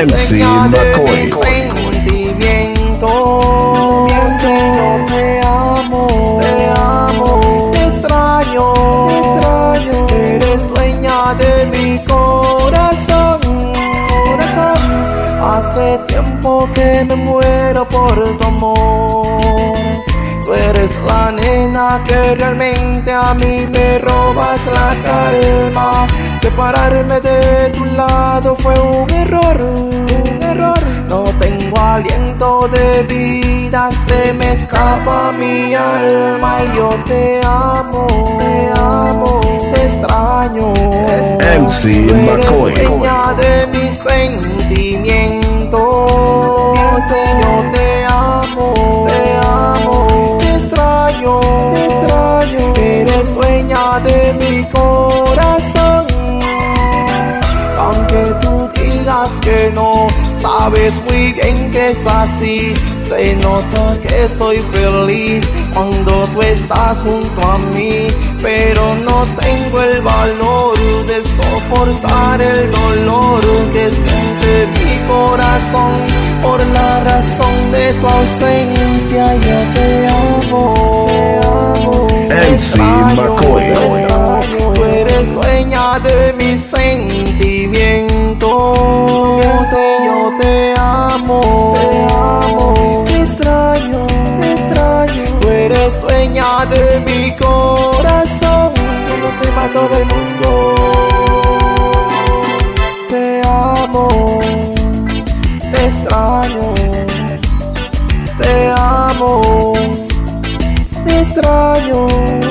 MC McCoy. Sentimiento, yo te amo, te extraño, eres dueña de mi corazón. Hace tiempo que me muero por tu amor. Tú eres la nena que realmente a mí me robas la calma. Separarme de tu lado fue un error. No tengo aliento de vida, se me escapa mi alma. Y yo te amo, te extraño. MC Tú eres McCoy. dueña de mis sentimientos. Yo te amo, te extraño, eres dueña de mi corazón. Aunque tú digas que no, sabes muy bien que es así. Se nota que soy feliz cuando tú estás junto a mí, pero no tengo el valor de soportar el dolor que siente mi corazón por la razón de tu ausencia. Yo te amo, MC McCoy. Tú eres dueña de mis sentimientos. Yo te amo, te extraño. Tú eres dueña de mi corazón. Que lo sepa todo el mundo. Te amo, te extraño. Te amo, te extraño.